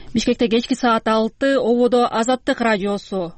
Бишкекте кечки саат 6 ободо Азаттык радиосу.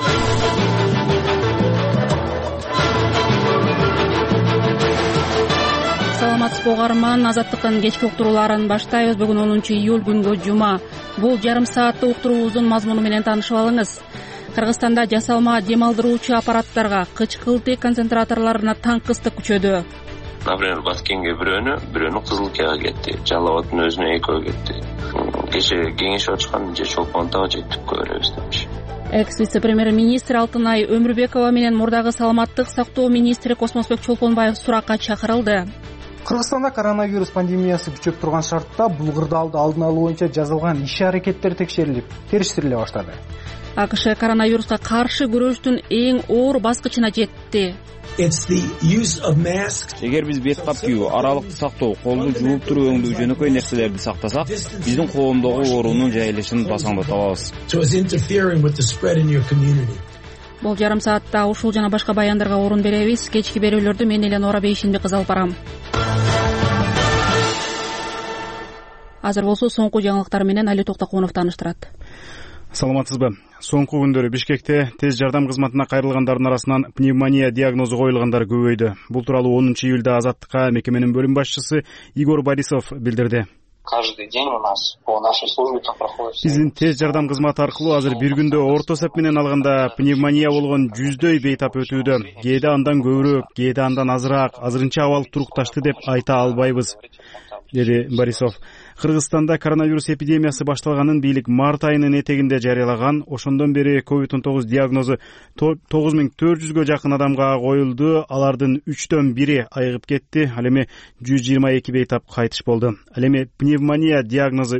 Саламатсызбы угарман, Азаттыктын кечки уктурууларын баштайбыз. Бүгүн 10 июль күнгө жума. Бул жарым сааттык уктуруубуздун мазмуну менен таанышып алыңыз. Кыргызстанда жасалма дем алдыруучу аппараттарга, кычкылтый концентраторлоруна таң кыстык күчөдү. Например, Баткенге бирөөнү Кызылкияга кетти, Жалал Абадтын өзүнө экөө кетти. Кеше кеңешип ачкан же Чолпонтага жетип көрөбүз депчи. Экс-вице-премьер-министр Алтынай Өмүрбекова менен мурдагы саламаттык сактоо министри Космосбек Чолпонбаев суракка чакырылды. Кыргызстанда коронавирус пандемиясы күчөп турган шартта булгырдаалды алдын алуу боюнча жасалган иш-аракеттер текшерилип, териштириле баштады. АКШ коронавируска каршы күрөштүн эң оор баскычына жетти. Эгер биз бет кап кийүү, аралыкты сактоо, колду жууп туруп өңдүү жөнөкөй нерселерди сактасак, биздин коомдогу оорунун жайылышын басаңдата алабыз. Бул жарым саатта ушул жана башка баяндарга орун беребиз. Кечки берүүлөрдү мен Элена Орабейшинбек кыз алып барам. Азыр болсо соңку жаңылыктар менен Али Токтокунов тааныштырат. Саламатсызбы. Соңку күндөрү Бишкекте тез жардам кызматына кайрылгандардын арасынан пневмония диагнозу коюлгандар көбөйдү. Бул тууралуу 10 июлда Азаттыкка мекеменин бөлүм башчысы Игорь Борисов билдирди. Каждый день у нас по нашей службе там проходит. Биздин тез жардам кызматы аркылуу азыр бир күндө орто эсеп менен алганда пневмония болгон 100дөй бейтап өтүүдө. Кээде андан көбүрөөк, кээде андан азыраак, азырынча абал турукташты деп айта албайбыз, деди Борисов. Кыргызстанда коронавирус эпидемиясы башталганын бийлик март айынын этегинде жарыялаган. Ошондон бери COVID-19 диагнозу 9400гө жакын адамга коюлду. Алардын 1/3 айыгып кетти. Ал эми 122 бейтап кайтыш болду. Ал эми пневмония диагнозу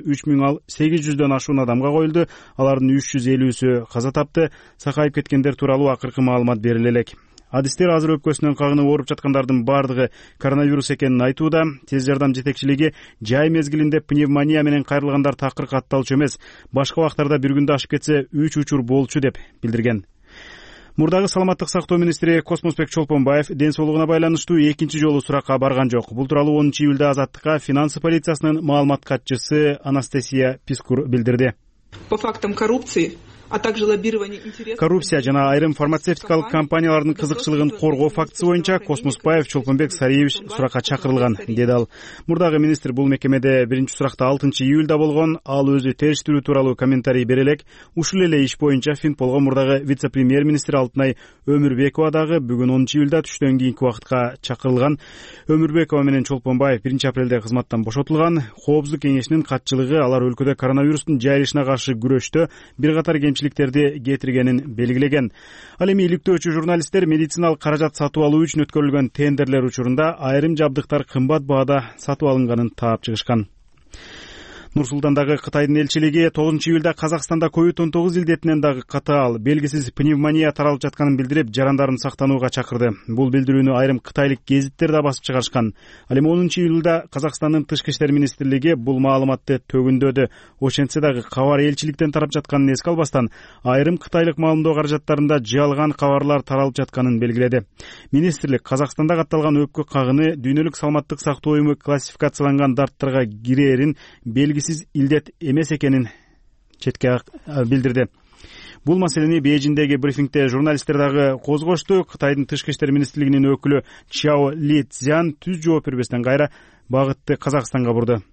3800дөн ашуун адамга коюлду. Алардын 350сү каза тапты. Сакайып кеткендер тууралуу акыркы маалымат бериле элек. Адистер азыр өпкөсүнөн кагынып ооруп жаткандардын бардыгы коронавирус экенин айтууда. Тез жардам жетекчилиги жай мезгилинде пневмония менен кайрылгандар такыр катталчу эмес, башка убактарда бир күндө ашып кетсе 3 учур болчу деп билдирген. Мурдагы саламаттык сактоо министри Космосбек Чолпонбаев ден соолугуна байланыштуу экинчи жолу суракка барган жок. Бул тууралуу 10 июлда Азаттыкка финансы полициясынын маалымат катчысы Анастасия Пискур билдирди. По фактам коррупции, а также лоббирование интересов. Коррупция жана айрым фармацевтикалык компаниялардын кызыкчылыгын коргоо фактысы боюнча Космосбаев Чолпонбек Сариевич суракка чакырылган, деди ал. Мурдагы министр бул мекемеде биринчи суракта 6 июлда болгон. Ал өзү териштирүү тууралуу комментарий бере элек. Ушул эле иш боюнча Финполго мурдагы вице-премьер-министр Алтынай Өмүрбекова дагы бүгүн 10 июлда түштөн кийинки убакытка чакырылган. Өмүрбекова менен Чолпонбаев 1 апрелде кызматтан бошотулган. Коопсуздук кеңешинин катчылыгы алар өлкөдө коронавирустун жайылышына каршы күрөштө бир катар кемчиликтерди кетиргенин белгилеген. Ал эми иликтөөчү журналисттер медициналык каражат сатып алуу үчүн өткөрүлгөн тендерлер учурунда айрым жабдыктар кымбат баада сатып алынганын таап чыгышкан. Нур-Султандагы Кытайдын элчилиги 9 июлда Казакстанда COVID-19 илдетинен дагы катаал белгисиз пневмония таралып жатканын билдирип, жарандарын сактанууга чакырды. Бул билдирүүнү айрым кытайлык гезиттер да басып чыгарышкан. Ал эми 10 июлда Казакстандын Тышкы иштер министрлиги бул маалыматты төгүндөдү. Ошентсе дагы кабар элчиликтен тарап жатканын эске албастан, айрым кытайлык маалымдоо каражаттарында жалган кабарлар таралып жатканын белгиледи. Министрлик Казакстанда катталган өпкө кагыны дүйнөлүк саламаттык сактоо уюму классификацияланган дарттарга кирээрин белгисиз илдет эмес экенин четке билдирди. Бул маселени Бейжиңдеги брифингде журналисттер дагы козгошту. Кытайдын Тышкы иштер министрлигинин өкүлү Чао Ли Цзян түз жооп бербестен кайра багытты Казакстанга бурду.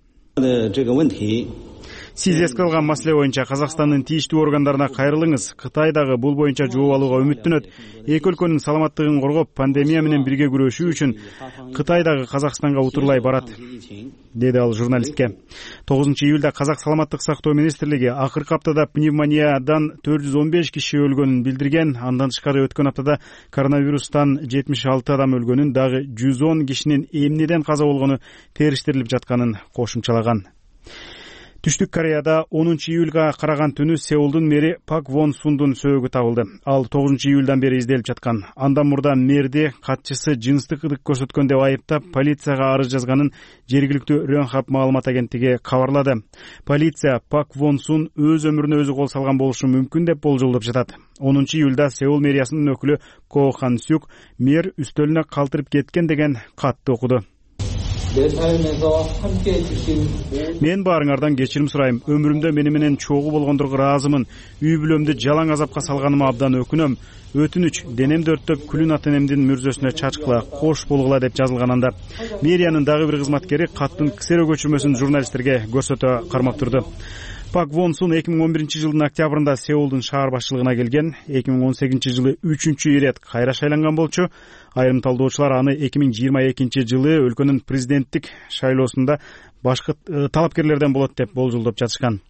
Сиз эске алган маселе боюнча Казакстандын тийиштүү органдарына кайрылыңыз. Кытай дагы бул боюнча жооп алууга үмүттөнөт. Эки өлкөнүн саламаттыгын коргоп, пандемия менен бирге күрөшүү үчүн Кытай дагы Казакстанга утурлай барат, деди ал журналистке. 9 июлда Казак саламаттык сактоо министрлиги акыркы аптада пневмониядан 415 киши өлгөнүн билдирген. Андан тышкары өткөн аптада коронавирустан 76 адам өлгөнүн, дагы 110 кишинин эмнеден каза болгону териштирилип жатканын кошумчалаган. Түштүк Кореяда 10 июлга караган түнү Сеулдун мэри Пак Вон Сундун сөөгү табылды. Ал 9 июлдан бери изделип жаткан. Андан мурда мэрди катчысы жыныстык ыдык көрсөткөн деп айыптап, полицияга арыз жазганын жергиликтүү Рёнхап маалымат агенттиги кабарлады. Полиция Пак Вон Сун өз өмүрүнө өзү кол салган болушу мүмкүн деп болжолдоп жатат. 10 июлда Сеул мэриясынын өкүлү Ко Хан Сюк мэр үстөлүнө калтырып кеткен деген катты окуду. Мен баарыңардан кечирим сурайм. Өмүрүмдө мени менен чогуу болгондурга ыраазымын. Үй бүлөмдү жалаң азапка салганыма абдан өкүнөм. Өтүнүч, денемди өрттөп күлүн ата-энемдин мүрзөсүнө чачкыла, кош болгула деп жазылган анда. Мэриянын дагы бир кызматкери каттын ксеро көчүрмөсүн журналисттерге көрсөтө кармап турду. Пак Вон Сун 2011 жылдын октябрында Сеулдун шаар башчылыгына келген. 2018 жылы 3-чү ирет кайра шайланган болчу. Айрым талдоочулар аны 2022 жылы өлкөнүн президенттик шайлоосунда башкы талапкерлерден болот деп болжолдоп жатышкан.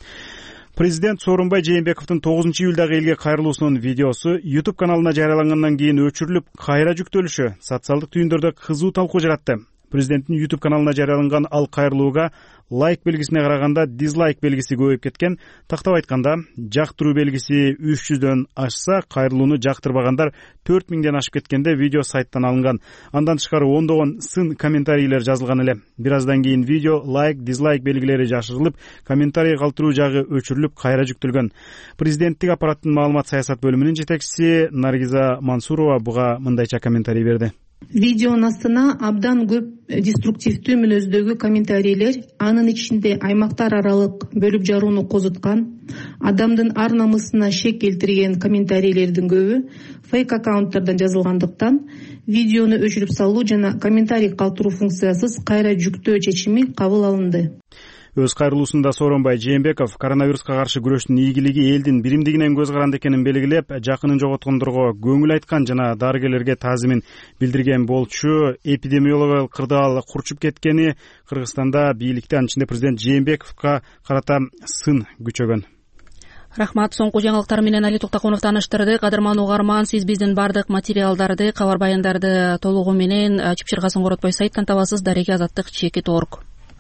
Президент Сооронбай Жээнбековдун 9-июлдагы элге кайрылуусунун видеосу YouTube каналына жарыялангандан кийин өчүрүлүп, кайра жүктөлүшү социалдык түйүндөрдө кызуу талкуу жаратты. Президенттин YouTube каналына жарыяланган ал кайрылууга лайк белгисине караганда дизлайк белгиси көбөйүп кеткен. Тактап айтканда, жактыруу белгиси 300дөн ашса, кайрылууну жактырбагандар 4000ден ашып кеткенде видео сайттан алынган. Андан тышкары ондогон сын комментарийлер жазылган эле. Бир аздан кийин видео лайк, дизлайк белгилери жашырылып, комментарий калтыруу жагы өчүрүлүп, кайра жүктөлгөн. Президенттик аппараттын маалымат саясат бөлүмүнүн жетекчиси Наргиза Мансурова буга мындайча комментарий берди. Видеонун астына абдан көп деструктивдүү мүнөздөгү комментарийлер, анын ичинде аймактар аралык бөлүп жарууну козуткан, адамдын ар намысына шек келтирген комментарийлердин көбү фейк аккаунттардан жазылгандыктан видеону өчүрүп салуу жана комментарий калтыруу функциясыз кайра жүктөө чечими кабыл алынды. Өз кайрылуусунда Сооронбай Жээнбеков коронавируска каршы күрөштүн ийгилиги элдин биримдигинен көз каранды экенин белгилеп, жакынын жоготкондорго көңүл айткан жана дарыгерлерге таазимин билдирген болчу. Эпидемиологиялык кырдаал курчуп кеткени Кыргызстанда бийликти, анын ичинде президент Жээнбековго карата сын күчөгөн. Рахмат. Соңку жаңылыктар менен Али Токтокунов таныштырды. Кадырман угарман, сиз биздин бардык материалдарды, кабар баяндарды толугу менен чыпчыргасын коротпой сайттан табасыз. Дареги Азаттык @org.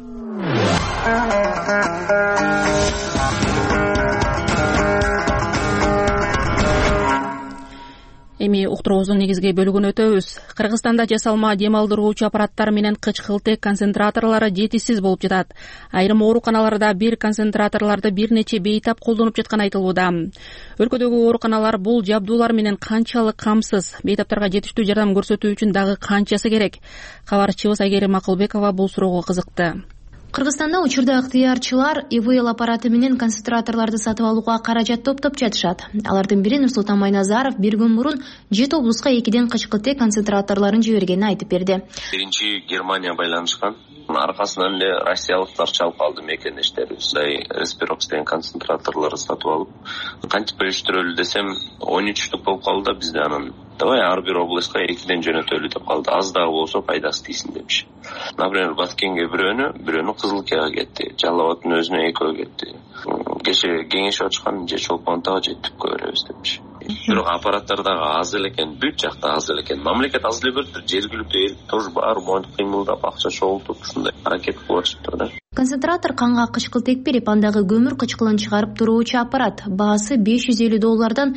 Эми уктуруубуздун негизги бөлүгүнө өтөбүз. Кыргызстанда жасалма дем алдыруучу аппараттар менен кычкылтек концентраторлору жетишсиз болуп жатат. Айрым ооруканаларда бир концентраторлорду бир нече бейтап колдонуп жатканы айтылууда. Өлкөдөгү ооруканалар бул жабдуулар менен канчалык камсыз, бейтаптарга жетиштүү жардам көрсөтүү үчүн дагы канчасы керек? Кабарчыбыз Айгерим Акылбекова бул суроого кызыкты. Кыргызстанда учурда ыктыярчылар ИВЛ аппараты менен концентраторлорду сатып алууга каражат топтоп жатышат. Алардын бири Нурсултан Майназаров бир күн мурун 7 облуска 2ден кычкылтек концентраторлорун жибергенин айтып берди. Биринчи Германия байланышкан. Аркасынан эле россиялыктар чалып алды мекендештерибиз. Респирокс деген концентраторлорду сатып алып, кантип бөлүштүрөлү десем 13 штук болуп калды. Бизде анан давай ар бир областка 2ден жөнөтөлү деп калды. Аз дагы болсо пайдасы тийсин депчи. Например, Баткенге бирөөнү Кызылкияга кетти. Жалал Абадтын өзүнө экөө кетти. Кеше кеңешип атышкан же Чолпон Атага жетип көрөбүз депчи. Бирок аппараттар дагы аз эле экен, бүт жакта аз эле экен. Мамлекет аз эле берди, жергиликтүү эл тоже баары моюнтуп кыймылдап, акча чогултуп ушундай аракет кылып атышыптыр да. Концентратор канга кычкылтек берип, андагы көмүр кычкылын чыгарып туруучу аппарат. Баасы $550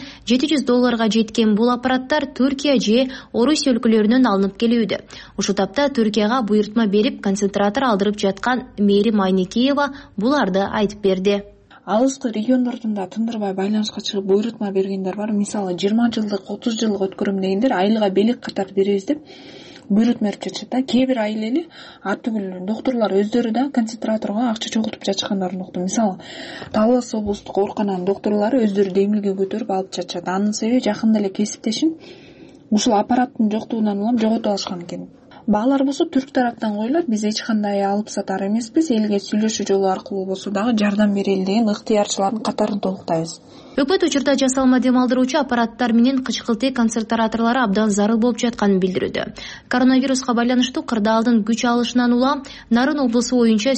$700 жеткен бул аппараттар Түркия же Орусия өлкөлөрүнөн алынып келүүдө. Ушул тапта Түркияга буйртма берип, концентратор алдырып жаткан Мээрим Айникеева буларды айтып берди. Алыскы региондордун да тындырбай байланышка чыгып буйрутма бергендер бар. Мисалы 20 жылдык, 30 жылдык өткөрүм дегендер айылга белек катар беребиз деп буйрутма берип жатышат. Кээ бир айыл эли артыгүл доктурлар өздөрү да концентраторго акча чогултуп жатышкандарын уктум. Мисалы Талас облустук оорукананын доктурлары өздөрү демилге көтөрүп алып жатышат. Анын себеби жакында эле кесиптешим ушул аппараттын жоктугунан улам жоготуп алышкан экен. Баалар болсо түрк тараптан коюлат, биз эч кандай алып сатар эмеспиз, элге сүйлөшүү жолу аркылуу болсо дагы жардам берели деген ыктыярчылардын катарын толуктайбыз. Өкмөт учурда жасалма дем алдыруучу аппараттар менен кычкылтек концентраторлору абдан зарыл болуп жатканын билдирүүдө. Коронавируска байланыштуу кырдаалдын күч алышынан улам Нарын облусу боюнча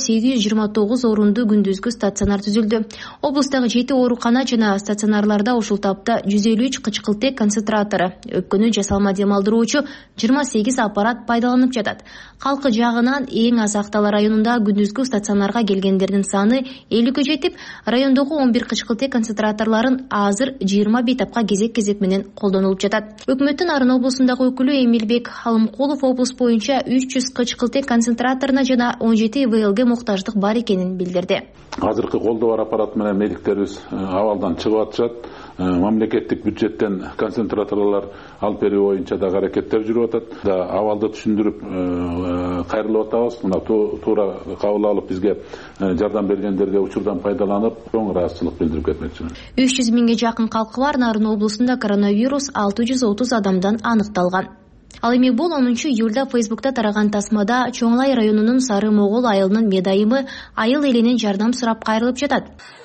829 орунду күндүзгү стационар түзүлдү. Облустагы 7 оорукана жана стационарларда ушул тапта 153 кычкылтек концентратору, өпкөнү жасалма дем алдыруучу 28 аппарат пайдаланып жатат. Калкы жагынан эң аз Актала районунда күндүзгү стационарга келгендердин саны 50-ге жетип, райондогу 11 кычкылтек концентраторлорун кызматтарын азыр 20 бейтапка кезек менен колдонулуп жатат. Өкмөттүн Нарын облусундагы өкүлү Эмилбек Халымкулов облус боюнча 300 кычкылтек концентраторуна жана 17 ИВЛге муктаждык бар экенин билдирди. Азыркы колдоо бар аппарат менен медиктерибиз абалдан чыгып атышат. Мамлекеттик бюджеттен концентраторлор алып берүү боюнча да аракеттер жүрүп атат. Абалды түшүндүрүп кайрылып атабыз. Мына туура кабыл алып бизге жардам бергендерге учурдан пайдаланып, чоң ыраазычылык билдирип кетмекчимин. 300 миңге жакын калкы бар Нарын облусунда коронавирус 630 адамдан аныкталган. Ал эми бул 10-июлда Фейсбукта тараган тасмада Чоңлай районунун Сары Могол айылынын медайымы айыл элинен жардам сурап кайрылып жатат.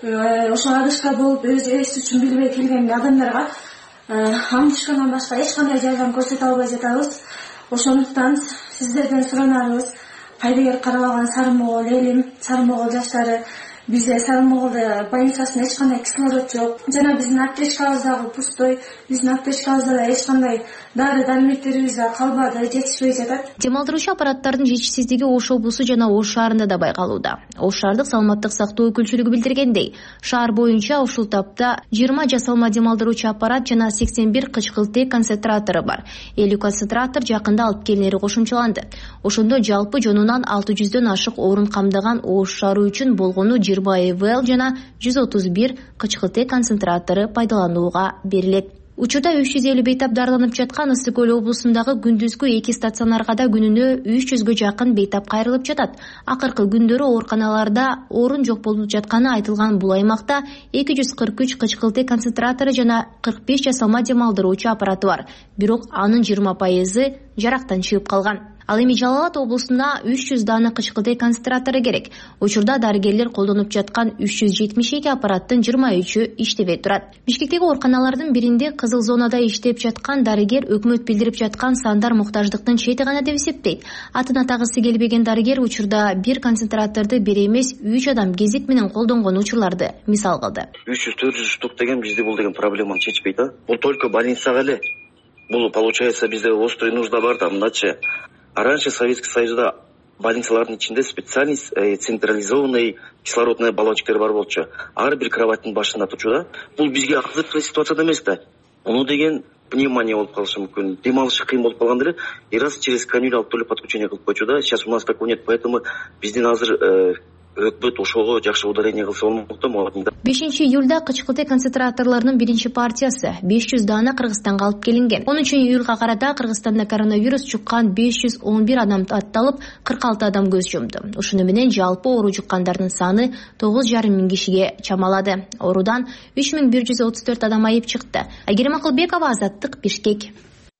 Ошо адышка болуп өз эси үчүн билбей келген адамдарга амтышкандан башка эч кандай жардам көрсөтө албай жатабыз. Ошондуктан сиздерден суранарыбыз, пайдагер карабаган Сары Могол элим, Сары Могол жаштары, бизде Сары Моголда больницасында эч кандай кислород жок. Жана биздин аптечкабыз дагы пустой. Биздин аптечкабызда да эч кандай дары-дармектерибиз да калбады, жетишпей жатат. Демалдыруучу аппараттардын жетишсиздиги Ош облусу жана Ош шаарында да байкалууда. Ош шаардык саламаттык сактоо өкүлчүлүгү билдиргендей, шаар боюнча ушул тапта 20 жасалма демалдыруучу аппарат жана 81 кычкылтек концентратору бар. 50 концентратор жакында алып келинери кошумчаланды. Ошондо жалпы жонунан 600дөн ашык орун камдаган Ош шаары үчүн болгону 20 ИВЛ жана 131 кычкылтек концентратору пайдаланууга берилет. Учурда 350 бейтап дарыланып жаткан Ысык Көл облусундагы күндүзгү 2 стационарга да күнүнө 300гө жакын бейтап кайрылып жатат. Акыркы күндөрү ооруканаларда орун жок болуп жатканы айтылган бул аймакта 243 кычкылтек концентратору жана 45 жасалма демалдыруучу аппараты бар. Бирок анын 20% жарактан чыгып калган. Ал эми Жалал Абад облусуна 300 дана кычкылтек концентратору керек. Учурда дарыгерлер колдонуп жаткан 372 аппараттын 23-ü иштебей турат. Бишкектеги ооруканалардын биринде кызыл зонада иштеп жаткан дарыгер өкмөт билдирип жаткан сандар муктаждыктын чети гана деп эсептейт. Атын атагысы келбеген дарыгер учурда бир концентраторду бир эмес 3 адам кезек менен колдонгон учурларды мисал кылды. 300-400 штук деген бизде бул деген проблеманы чечпейт, а? Бул только больницага эле. Бул получается бизде острый нужда бар да, мындачы. А раньше Советский Союзда больницалардын ичинде специальный централизованный кислородный баллончиктер бар болчу. Ар бир кроваттын башында турчу да. Бул бизге акыркы ситуацияда эмес да. Муну деген пневмония болуп калышы мүмкүн. Дем алышы кыйын болуп калган эле. И раз через канюлю алып келип подключение кылып койчу да. Сейчас у нас такого нет, поэтому биздин азыр өкмөт ошого жакшы ударение кылса болмок да. 5-июлда кычкылтек концентраторлорунун биринчи партиясы 500 дана Кыргызстанга алып келинген. 10-июлга карата Кыргызстанда коронавирус чуккан 511 адам атталып, 46 адам көз жумду. Ушуну менен жалпы оору жуккандардын саны 9,5 миң кишиге чамалады. Оорудан 3134 адам айып чыкты. Айгерим Акылбекова, Азаттык, Бишкек.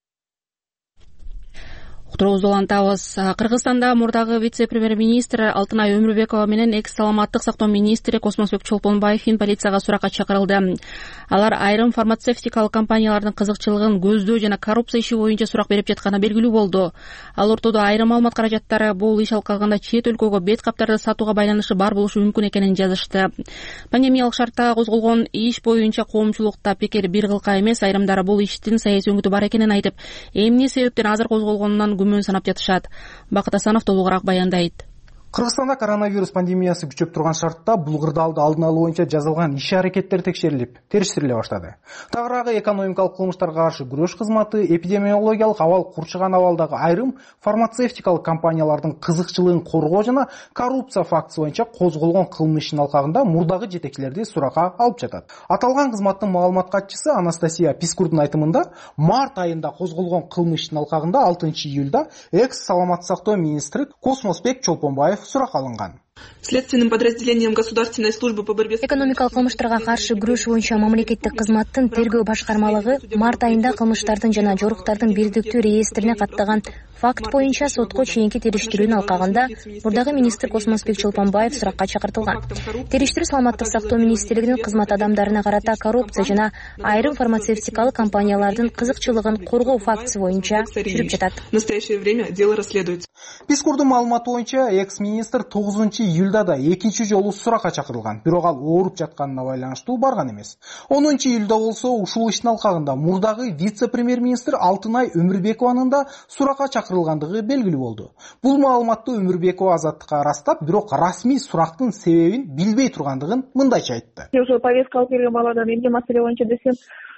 Уктуруубузду улантабыз. Кыргызстанда мурдагы вице-премьер-министр Алтынай Өмүрбекова менен экс-саламаттык сактоо министри Космосбек Чолпонбаев полицияга суракка чакырылды. Алар айрым фармацевтикалык компаниялардын кызыкчылыгын көздөө жана коррупция иши боюнча сурак берип жатканы белгилүү болду. Ал ортодо айрым маалымат каражаттары бул иш алкагында чет өлкөгө бет каптарды сатууга байланышы бар болушу мүмкүн экенин жазышты. Пандемиялык шартта козголгон иш боюнча коомчулукта пикир бир кылка эмес, айрымдары бул иштин саясий өңүтү бар экенин айтып, эмне себептен азыр козголгонунан күмөн санап жатышат. Бакыт Асанов толугураак баяндайт. Кыргызстанда коронавирус пандемиясы күчөп турган шартта булгырдалды алдын алуу боюнча жасалган иш-аракеттер текшерилип, териштириле баштады. Тагыраагы экономикалык кылмыштарга каршы күрөш кызматы эпидемиологиялык абал курчуган абалдагы айрым фармацевтикалык компаниялардын кызыкчылыгын коргоо жана коррупция фактысы боюнча козголгон кылмыш ишинин алкагында мурдагы жетекчилерди суракка алып жатат. Аталган кызматтын маалымат катчысы Анастасия Пискурдун айтымында, март айында козголгон кылмыш ишинин алкагында 6-июлда экс-саламаттык сактоо министри Космосбек Чолпонбаев сурак алынган. Следственным подразделением Государственной службы по борьбе с экономикалык кылмыштарга каршы күрөш боюнча мамлекеттик кызматтын тергөө башкармалыгы март айында кылмыштардын жана жоруктардын бирдиктүү реестрине каттаган факт боюнча сотко чейинки териштирүүнүн алкагында мурдагы министр Космосбек Чолпонбаев суракка чакыртылган. Териштирүү саламаттык сактоо министрлигинин кызмат адамдарына карата коррупция жана айрым фармацевтикалык компаниялардын кызыкчылыгын коргоо фактысы боюнча жүрүп жатат. В настоящее время дело расследуется. Пискурдун маалыматы боюнча экс-министр 9 июлда да экинчи жолу суракка чакырылган, бирок ал ооруп жатканына байланыштуу барган эмес. 10 июлда болсо ушул иштин алкагында мурдагы вице-премьер-министр Алтынай Өмүрбекованын да суракка чакырылгандыгы белгилүү болду. Бул маалыматты Өмүрбекова Азаттыкка ырастап, бирок расмий сурактын себебин билбей тургандыгын мындайча айтты. Ошо повестка алып келген баладан эмне маселе боюнча десем,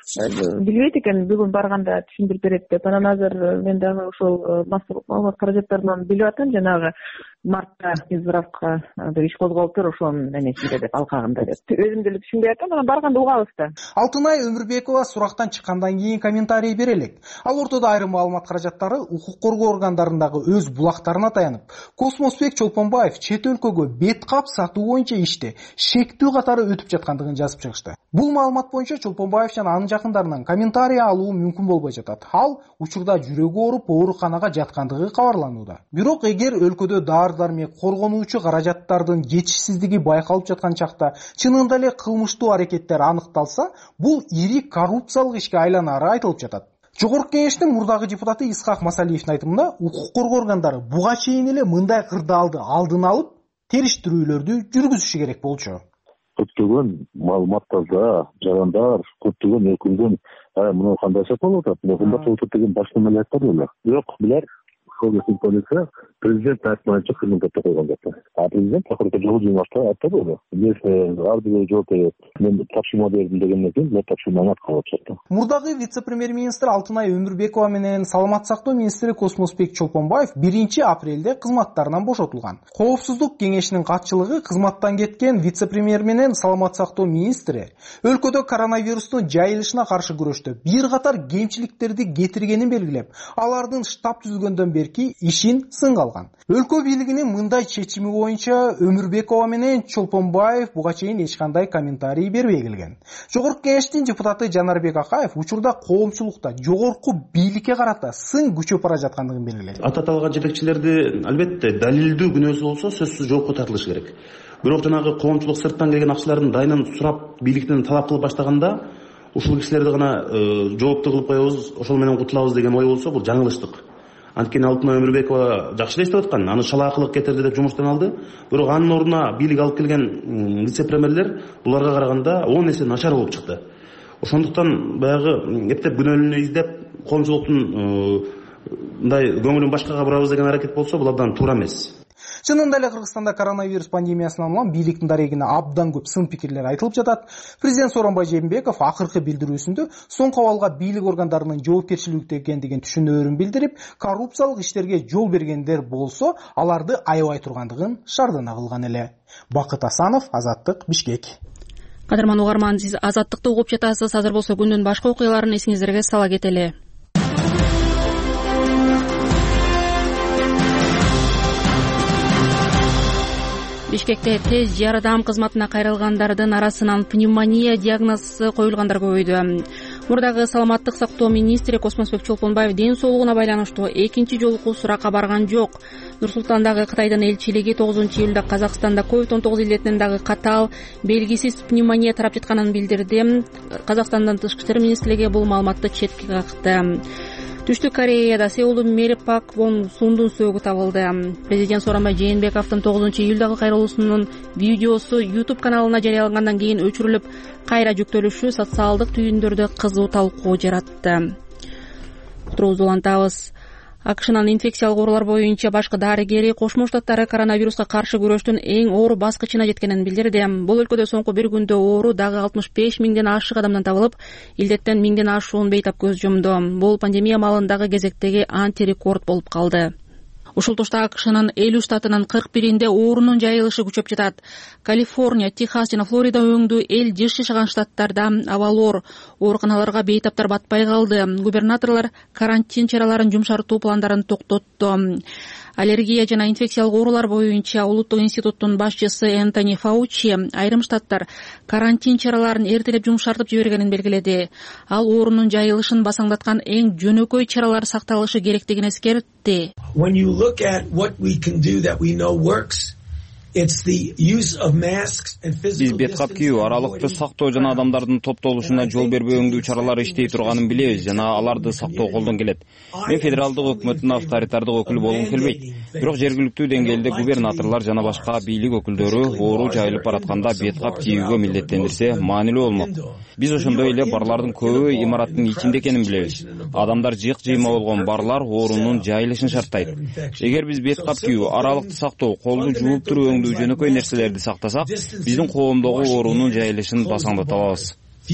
билбейт экен, бүгүн барганда түшүндүрүп берет деп. Анан азыр мен дагы ошол маалымат каражаттарынан билип атам, жанагы мартта избравка иш козголуптур, ошонун эмесинде деп, алкагында деп. Өзүм деле түшүнбөй атам, анан барганда угабыз да. Алтынай Өмүрбекова сурактан чыккандан кийин комментарий бере элек. Ал ортодо айрым маалымат каражаттары укук коргоо органдарындагы өз булактарына таянып, Космосбек Чолпонбаев чет өлкөгө бет кап сатуу боюнча ишти шектүү катары өтүп жаткандыгын жазып чыгышты. Бул маалымат боюнча Чолпонбаев жана анын жакындарынан комментарий алуу мүмкүн болбой жатат. Ал учурда жүрөгү ооруп ооруканага жаткандыгы кабарланууда. Бирок эгер өлкөдө дары-дармек коргонуучу каражаттардын жетишсиздиги байкалып жаткан чакта чынында эле кылмыштуу аракеттер аныкталса, бул ири коррупциялык ишке айланары айтылып жатат. Жогорку кеңештин мурдагы депутаты Исхак Масалиевдин айтымында, укук коргоо органдары буга чейин эле мындай кырдаалды алдын алып, териштирүүлөрдү жүргүзүшү керек болчу. Көптөгөн маалыматтарда жарандар, көптөгөн өкүлдөн мына кандай болуп атат, мындай болуп атат деген башка эмелер айткан эле. Бирок булар полиция президент айтмайынча кызматта койгон жатты. Президент акыркы жолу жумашта айтты, ар бир жооп берет. Мен тапшырма бердим дегенден кийин мен тапшырманы аткарып жатты. Мурдагы вице-премьер-министр Алтынай Өмүрбекова менен саламат сактоо министри Космосбек Чолпонбаев 1 апрелде кызматтарынан бошотулган. Коопсуздук кеңешинин катчылыгы кызматтан кеткен вице-премьер менен саламат сактоо министри өлкөдө коронавирустун жайылышына каршы күрөштө бир катар кемчиликтерди кетиргенин белгилеп, алардын штаб түзүлгөндөн бери ишин сынга алган. Өлкө бийлигинин мындай чечими боюнча Өмүрбекова менен Чолпонбаев буга чейин эч кандай комментарий бербей келген. Жогорку кеңештин депутаты Жанарбек Акаев учурда коомчулукта жогорку бийликке карата сын күчөп бара жаткандыгын белгиледи. Ататалган жетекчилерди албетте далилдүү күнөөсү болсо сөзсүз жоопко тартылыш керек. Бирок жанагы коомчулук сырттан келген акчалардын дайынын сурап бийликтен талап кылып баштаганда, ушул кишилерди гана жоопту кылып коебуз, ошол менен кутулабыз деген ой болсо, бул жаңылыштык. Анткени Алтынай Өмүрбекова жакшы иштеп аткан, аны шалаакылык кетирди деп жумуштан алды. Бирок анын ордуна бийлик алып келген вице-премьерлер буларга караганда 10 эсе начар болуп чыкты. Ошондуктан баягы эптеп күнөөлүүнү издеп, коомчулуктун мындай көңүлүн башкага бурабыз деген аракет болсо, бул абдан туура эмес. Чынында эле Кыргызстанда коронавирус пандемиясынан улам бийликтин дарегине абдан көп сын пикирлер айтылып жатат. Президент Сооронбай Жээнбеков акыркы билдирүүсүндө соңку абалга бийлик органдарынын жоопкерчиликтүү экендигин түшүнөөрүн билдирип, коррупциялык иштерге жол бергендер болсо, аларды аябай тургандыгын шардана кылган эле. Бакыт Асанов, Азаттык, Бишкек. Кадырман угарман, сиз Азаттыкты угуп жатасыз. Азыр болсо күндүн башка окуяларын эсиңиздерге сала кетели. Бишкекте тез жардам кызматына кайрылгандардын арасынан пневмония диагнозу коюлгандар көбөйдү. Мурдагы саламаттык сактоо министри Космосбек Чолпонбаев ден соолугуна байланыштуу экинчи жолку суракка барган жок. Нур-Султандагы Кытайдын элчилиги 9 июлда Казакстанда COVID-19 илетинин дагы катаал белгисиз пневмония тарап жатканын билдирди. Казакстандын тышкы иштер министрлиги бул маалыматты четке какты. Түштүк Кореяда Сеулдун мэри Пак Вон Сундун сөөгү табылды. Президент Сооронбай Жээнбековдун 9 июлдагы кайрылуусунун видеосу YouTube каналына жарыялангандан кийин өчүрүлүп, кайра жүктөлүшү социалдык түйүндөрдө кызуу талкуу жаратты. Уктуруубузду улантабыз. АКШнын инфекциялык оорулар боюнча башкы дарыгери Кошмо Штаттары коронавируска каршы күрөштүн эң оор баскычына жеткенин билдирди. Бул өлкөдө соңку bir күндө оору дагы 65 миңден ашык адамдан табылып, илдеттен миңден ашуун бейтап көз жумду. Бул пандемия маалындагы кезектеги антирекорд болуп калды. Ушул тушта АКШнын 50 штатынын 41-inde оорунун жайылышы күчөп жатат. Калифорния, Техас жана Флорида өңдүү эл жыш жашаган штаттарда абалор, ооруканаларга бейтаптар батпай калды. Губернаторлор карантин чараларын жумшартуу пландарын токтотту. Аллергия жана инфекциялык оорулар боюнча улуттук институттун башчысы Энтони Фаучи айрым штаттар карантин чараларын эртелеп жумшартып жибергенин белгиледи. Ал оорунун жайылышын басаңдаткан эң жөнөкөй чаралар сакталышы керектигин эскертти. When you look at what we can do that we know works, Биз бет кап кийүү, аралыкты сактоо жана адамдардын топтолушуна жол бербөөңдүү чаралар иштей турганын билебиз жана аларды сактоо колдон келет. Мен федералдык өкмөттүн авторитардык өкүлү болгум келбейт. Бирок жергиликтүү деңгээлде губернаторлор жана башка бийлик өкүлдөрү оору жайылып баратканда бет кап кийүүгө милдеттендирсе маанилүү болмок. Биз ошондой эле барлардын көбү имараттын ичинде экенин билебиз. Адамдар жыйк-жыйма болгон барлар оорунун жайылышын шарттайт. Эгер биз бет кап кийүү, аралыкты сактоо, колду жууп туруп өңдүү жөнөкөй нерселерди сактасак, биздин коомдогу оорунун жайылышын басаңдата алабыз.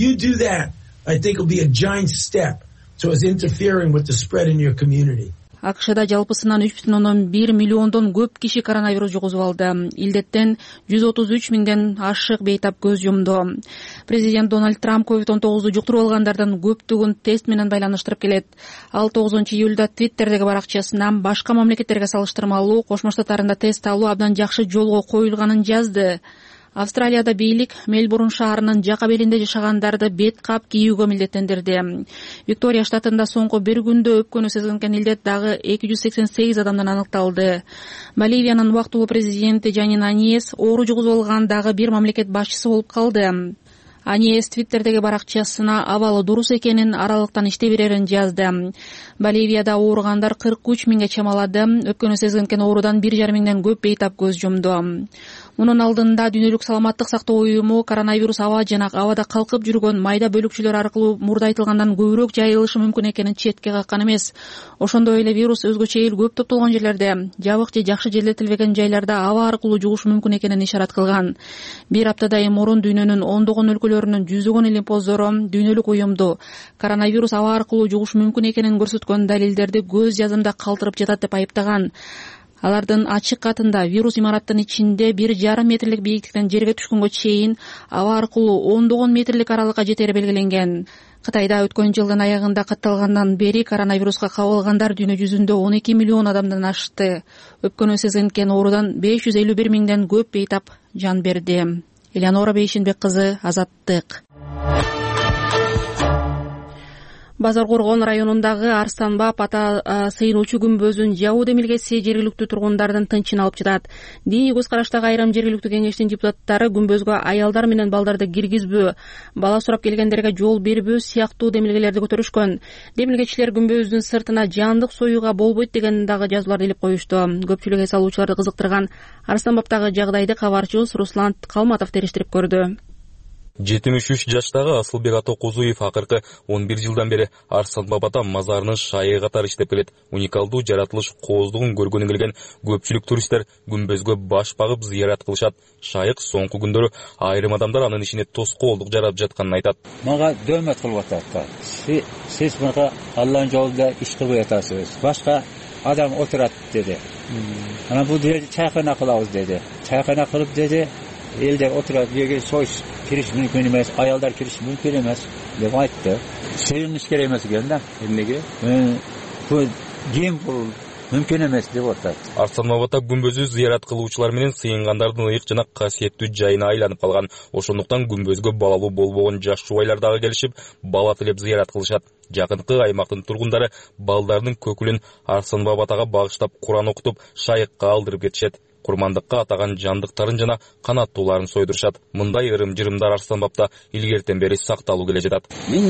АКШда жалпысынан 3,1 миллиондон көп киши коронавирус жугузуп алды. Илдеттен 133 миңден ашык бейтап көз жумду. Президент Дональд Трамп COVID-19 жуктуруп алгандардан көптүгүн тест менен байланыштырып келет. Ал 9-июлда Twitterдеги баракчасына башка мамлекеттерге салыштырмалуу Кошмо Штаттарында тест алуу абдан жакшы жолго коюлганын жазды. Австралияда бийлик Мельбурн шаарынын жака белинде жашагандарды бет кап кийүүгө милдеттендирди. Виктория штатында соңку бир күндө өпкөнү сезген илдет дагы 288 адамдан аныкталды. Боливиянын убактылуу президенти Жанин Аниес оору жугузуп алган дагы бир мамлекет башчысы болуп калды. Аниес Твиттердеги баракчасына абалы дурус экенин, аралыктан иштей берерин жазды. Боливияда ооругандар 43 миңге чамалады. Өпкөнү сезген оорудан 1,5 миңден көп бейтап көз жумду. Мунун алдында Дүйнөлүк саламаттык сактоо уюму коронавирус аба жана абада калкып жүргөн майда бөлүкчөлөр аркылуу мурдайтылгандан көбүрөөк жайылышы мүмкүн экенин четке каккан эмес. Ошондой эле вирус өзгөчө эл көп топтолгон жерлерде, жабык же жакшы желдетилбеген жайларда аба аркылуу жугушу мүмкүн экенин ишарат кылган. Бир аптадай мурун дүйнөнүн ондогон өлкөлөрүнүн жүзөгөн илимпоздору Дүйнөлүк уюмду коронавирус аба аркылуу жугушу мүмкүн экенин көрсөткөн далилдерди көз жазымда калтырып жатат деп айыптаган. Алардын ачык катында вирус имараттын ичинде 1,5 метрлик бийиктиктен жерге түшкөнгө чейин аба аркылуу ондогон метрлик аралыкка жетери белгиленген. Кытайда өткөн жылдын аягында катталгандан бери коронавируска кабылгандар дүйнө жүзүндө 12 миллион адамдан ашты. Өпкөнү сезген оорудан 551 миңден көп бейтап жан берди. Элеонора Бейшинбек кызы, Азаттык. Базар Коргон районундагы Арстанбап ата сыйынуучу күмбөзүн жабуу демилгеси жергиликтүү тургундардын тынчын алып жатат. Диний көз караштагы айрым жергиликтүү кеңештин депутаттары күмбөзгө аялдар менен балдарды киргизбөө, бала сурап келгендерге жол бербөө сыяктуу демилгелерди көтөрүшкөн. Демилгечилер күмбөздүн сыртына жандык союуга болбойт деген дагы жазууларды илип коюшту. Көпчүлүк эс алуучуларды кызыктырган Арстанбаптагы жагдайды кабарчыбыз Руслан Калматов териштирип көрдү. 73 жаштагы Асылбек Атокузуев акыркы 11 жылдан бери Арстанбап ата мазарынын шайы катары иштеп келет. Уникалдуу жаратылыш кооздугун көргөнү келген көпчүлүк туристтер күмбөзгө баш багып зыярат кылышат. Шайык соңку күндөрү айрым адамдар анын ишине тоскоолдук жарап жатканын айтат. Мага дөмөт кылып атат. Сиз мага Алланын жолунда иш кылып атасыз. Башка адам отурат деди. Ана бул жерде чайкана кылабыз деди. Чайкана кылып деди. Элдер отурат, жерге союш кириш мүмкүн эмес, аялдар кириш мүмкүн эмес деп айтты. Сыйыныш керек эмес экен да. Эмнеге? Бул мүмкүн эмес деп атат. Арстанбапта күмбөзү зыярат кылуучулар менен сыйынгандардын ыйык жана касиеттүү жайына айланып калган. Ошондуктан күмбөзгө балалуу болбогон жаш жубайлар дагы келишип, бала тилеп зыярат кылышат. Жакынкы аймактын тургундары балдарынын көкүлүн Арстанбап атага багыштап Куран окутуп, шайыкка алдырып кетишет. Курмандыкка атаган жандыктарын жана канаттууларын сойдурушат. Мындай ырым-жырымдар Арстанбапта илгертен бери сакталуу келе жатат.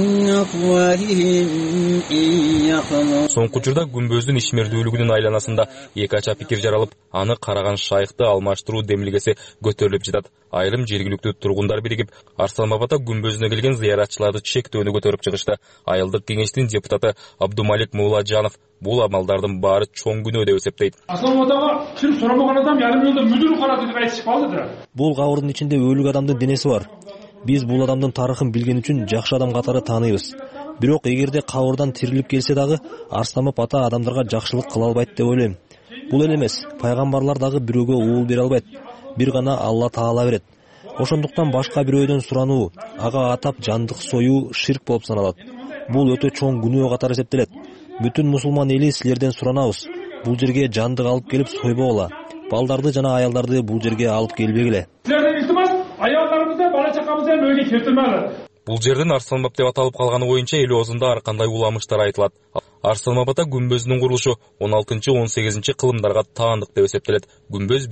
Соңку учурда күмбөздүн ишмердүүлүгүнүн айланасында эки ача пикир жаралып, аны караган шайыкты алмаштыруу демилгеси көтөрүлүп жатат. Айрым жергиликтүү тургундар биригип, Арстанбапта күмбөзүнө келген зыяратчыларды чектөөнү көтөрүп чыгышты. Айылдык кеңештин депутаты Абдумалик Мууладжанов бул амалдардын баары чоң күнөө деп эсептейт. Арстанбаптагы ким сурамаган адам ярым жылда мүдүрү карады деп айтышып калды. Бул кабырдын ичинде өлүк адамдын денеси бар. Биз бул адамдын тарыхын билген үчүн жакшы адам катары тааныйбыз. Бирок эгерде кабырдан тирилип келсе дагы Арстанбап ата адамдарга жакшылык кыла албайт деп ойлойм. Бул эле эмес, пайгамбарлар дагы бирөөгө уул бере албайт. Бир гана Алла Таала берет. Ошондуктан башка бирөөдөн сурануу, ага атап жандык союу ширк болуп саналат. Бул өтө чоң күнөө катары эсептелет. Бүтүн мусулман эли силерден суранабыз. Бул жерге жандык алып келип сойбогула. Балдарды жана аялдарды бул жерге алып келбегиле. Силерден илтимас, аялдарыбызды, бала чакабызды өйгө келтирмели. Бул жердин Арстанбап деп аталып калганы боюнча эл оозунда ар кандай уламыштар айтылат. Арсалма бата күмбөзүнүн курулушу 16-18 кылымдарга таандык деп эсептелет. Күмбөз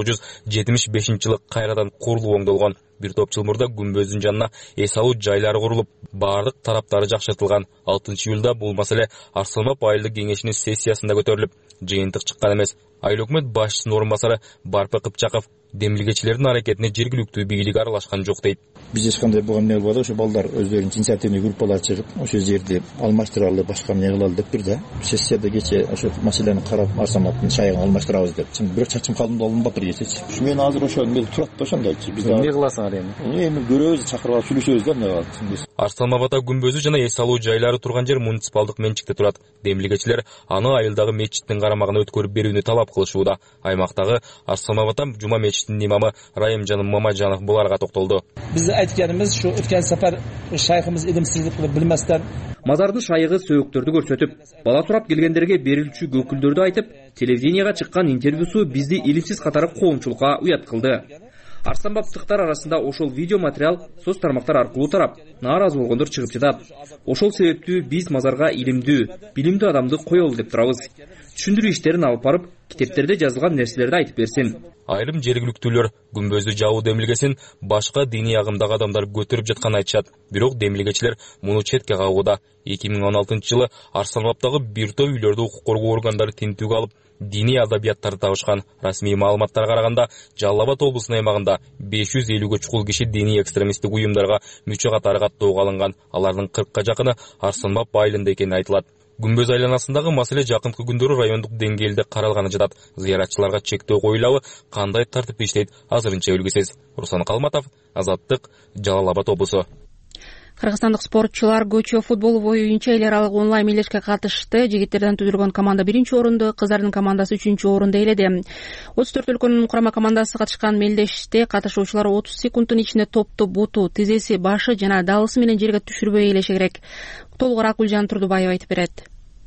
1975 жылы кайрадан курулуп оңдолгон. Бир топ жыл мурда күмбөздүн жанына эс алуу жайлары курулуп, бардык тараптары жакшыртылган. 6-июлда бул маселе Арсалмап айылдык кеңешинин сессиясында көтөрүлүп, жыйынтык чыккан эмес. Айыл өкмөт башчысынын орун басары Барпы Кыпчаков демилгечилердин аракетине жергиликтүү бийлик аралашкан жок дейт. Биз эч кандай буга эмне кылбадык, ошо балдар өздөрүнүн инициативный группалар чыгып, ошо жерди алмаштыралы, башка эмне кылалы деп бир да. Сессияда кече ошо маселени карап, Арсалмаптын шайыгын алмаштырабыз деп. Бирок чачым калымды алынбаптыр кечечи. Мен азыр ошо эмне турат да ошондойчу. Биз эмне кыласыңар эми? Эми көрөбүз, чакырып алып сүйлөшөбүз да эмне кылат. Арсалма бата күмбөзү жана эс алуу жайлары турган жер муниципалдык менчикте турат. Демилгечилер аны айылдагы мечиттин карамагына өткөрүп берүүнү талап кылышууда. Аймактагы Арсалма бата жума мечитинин имамы Райымжан Мамажанов буларга токтолду. Биз айтканыбыз ушу өткөн сапар шайхымыз илимсиздик кылып билместен мазардын шайыгы сөөгүктөрдү көрсөтүп, бала сурап келгендерге берилчү көкүлдөрдү айтып, телевиденияга чыккан интервьюсу бизди илимсиз катары коомчулукка уят кылды. Арсалмаптыктар арасында ошол видео материал соц тармактар аркылуу тарап, нааразы болгондор чыгып жатат. Ошол себептүү биз мазарга билимдүү адамды коелу деп турабыз. Түшүндүрүү иштерин алып барып, китептерде жазылган нерселерди айтып берсин. Айрым жергиликтүүлөр күмбөздү жабуу демилгесин башка диний агымдагы адамдар көтөрүп жатканын айтышат. Бирок демилгечилер муну четке кагууда. 2016-жылы Арсалмаптагы бир топ үйлөрдү укук коргоо органдары тинтүүгө алып, диний адабияттарды табышкан. Расмий маалыматтарга караганда, Жалал Абад облусунун аймагында 550-гө чукул киши диний экстремисттик уюмдарга мүчө катары каттоого алынган. Алардын 40ка жакыны Арсалмап айылында экени айтылат. Күмбөз айланасындагы маселе жакынкы күндөрү райондук деңгээлде каралганы жатат. Зыяратчыларга чектөө коюлабы, кандай тартипте иштейт, азырынча белгисиз. Руслан Калматов, Азаттык, Жалал Абад облусу. Кыргызстандык спортчулар көчө футбол боюнча эл аралык онлайн мелдешке катышты. Жигиттерден түзүлгөн команда 1-орунду, кыздардын командасы 3-орунду ээледи. 34 өлкөнүн курама командасы катышкан мелдеште катышуучулар 30 секунддун ичинде топту буту, тизеси, башы жана далысы менен жерге түшүрбөй ээлеше керек. Толугураак Гүлжан Турдубаева айтып берет.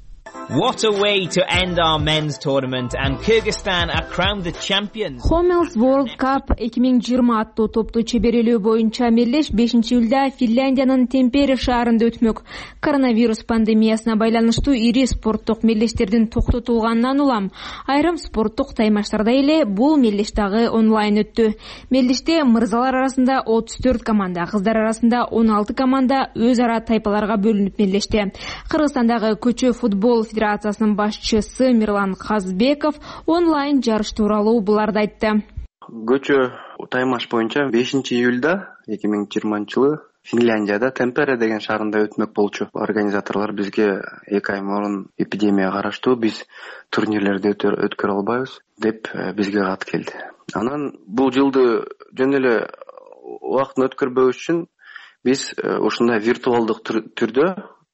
What a way to end our men's tournament, and Kyrgyzstan are crowned the champions. Homels World Cup 2020 аттуу топту чеберелөө боюнча мелдеш 5-июлда Финляндиянын Темпере шаарында өтмөк. Коронавирус пандемиясына байланыштуу ири спорттук мелдештердин токтотулганынан улам айрым спорттук таймаштарда эле бул мелдеш дагы онлайн өттү. Мелдеште мырзалар арасында 34 команда, кыздар арасында 16 команда өз ара тайпаларга бөлүнүп мелдешти. Кыргызстандагы көчө футбол федерациясынын башчысы Мирлан Казбеков онлайн жарыш тууралуу буларды айтты. Көчө таймаш боюнча 5-июлда 2020-жылы Финляндияда Темпере деген шаарында өтмөк болчу. Организаторлор бизге 2 ай мурун эпидемия караштуу, биз турнирлерди өткөрө албайбыз деп бизге кат келди. Анан бул жылды жөн эле убактын өткөрбөш үчүн биз ушундай виртуалдык түрдө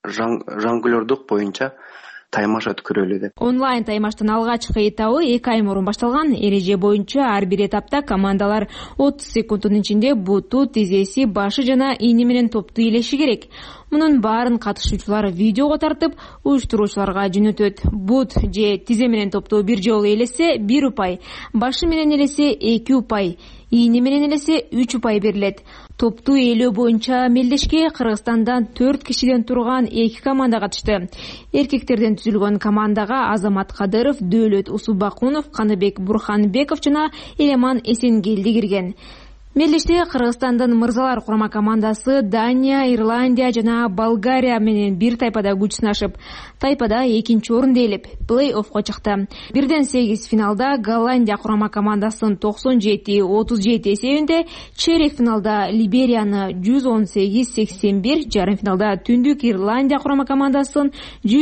жонглёрдук боюнча таймаш өткөрөлү деп. Онлайн таймаштын алгачкы этабы 2 ай мурун башталган. Эреже боюнча ар бир этапта командалар 30 секунддун ичинде буту, тизеси, башы жана ийне менен топту ээлеши керек. Мунун баарын катышуучулар видеого тартып, уюштуруучуларга жөнөтөт. Бут же тизе менен топту бир жолу ээлесе 1 упай, башы менен ээлесе 2 упай, ийне менен ээлесе 3 упай берилет. Топту ээлөө боюнча мелдешке Кыргызстандан 4 кишиден турган 2 команда катышты. Эркектерден түзүлгөн командага Азамат Кадыров, Дөөлөт Усубакунов, Каныбек Бурханбеков жана Элеман Эсенгелди кирген. Мелдеште Кыргызстандын мырзалар курама командасы Дания, Ирландия жана Болгария менен бир тайпада күч сынашып, тайпада 2-орунду ээлеп, плей-оффко чыкты. 1-8 финалда Голландия курама командасын 97-37 эсебинде, чейрек финалда Либерияны 118-81, жарым финалда Түндүк Ирландия курама командасын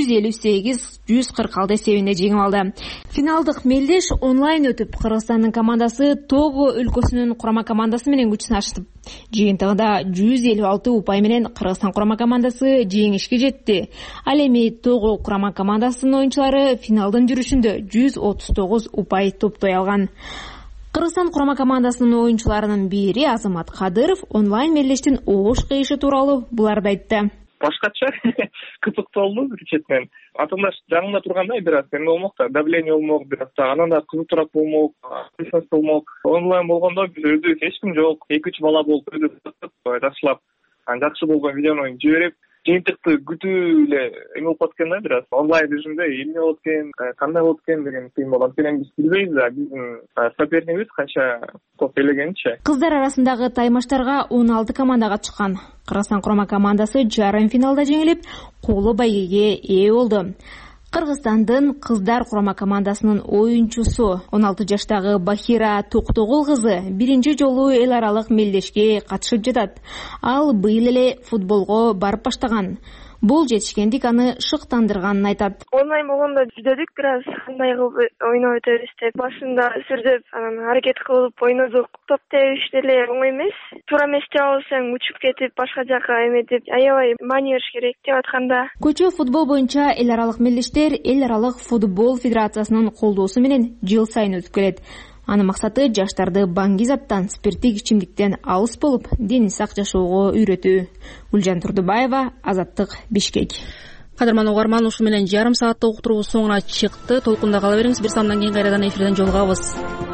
158-146 эсебинде жеңип алды. Финалдык мелдеш онлайн өтүп, Кыргызстандын командасы Того өлкөсүнүн курама командасы менен күч сынашты. Жыйынтыгында 156 упай менен Кыргызстан курама командасы жеңишке жетти. Ал эми Того курама командасынын оюнчулары финалдын жүрүшүндө 139 упай топтой алган. Кыргызстан курама командасынын оюнчуларынын бири Азамат Кадыров онлайн мелдештин оош кыйышы тууралуу буларды айтты. Башкача кызыктуу болду бир четинен. Атымдаш жанымда тургандай бир аз эме болмок да, давление болмок, бир аз анан да кызыктуураак болмок, болмок. Онлайн болгондо биз өзүбүз эч ким жок, 2-3 бала болуп өзүбүз жакшылап, жакшы болгон видеону жиберип, жыйынтыкты күтүү эле эме болуп калат экен да, бир аз онлайн режимде эмне болот экен, кандай болот экен деген кыйын болот. Анткени биз билбейбиз да биздин сопернигибиз канча топ элегенинчи. Кыздар арасындагы таймаштарга 16 командага чыккан. Кыргызстан курама командасы жарым финалда жеңилип, коло байгеге ээ болду. Кыргызстандын кыздар курама командасынын оюнчусу 16 жаштагы Бахира Токтогул кызы биринчи жолу эл аралык мелдешке катышып жатат. Ал быйыл эле футболго барып баштаган. Бул жетишкендик аны шыктандырганын айтат. Онлайн болгондо жүдөдүк, бир аз кандай кылып ойноп өтөбүз деп. Башында сүрдөп, анан аракет кылып ойнодук. Топ тебиш деле оңой эмес. Туура эмес деп алсаң учуп кетип, башка жака эметип, аябай маани бериш керек деп атканда. Көчө футбол боюнча эл аралык мелдештер Эл аралык футбол федерациясынын колдоосу менен жыл сайын өтүп келет. Анын максаты жаштарды баңгизаттан, спирттик ичимдиктен алыс болуп, дени сак жашоого үйрөтүү. Гүлжан Турдубаева, Азаттык, Бишкек. Кадырман угарман, ушу менен жарым сааттык уктуруубуз соңуна чыкты. Толкунда кала бериңиз, бир саамдан кийин кайрадан эфирден жолугабыз.